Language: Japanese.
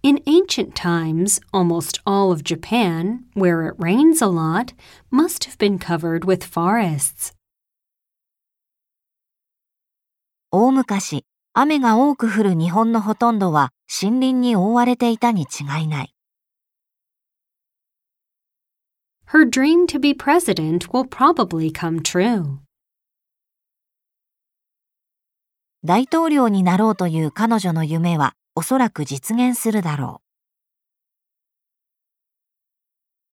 In ancient times, almost all of Japan, where it rains a lot, must have been covered with forests. 大昔、雨が多く降る日本のほとんどは森林に覆われていたに違いない。 Her dream to be president will probably come true. 大統領になろうという彼女の夢はおそらく実現するだろう。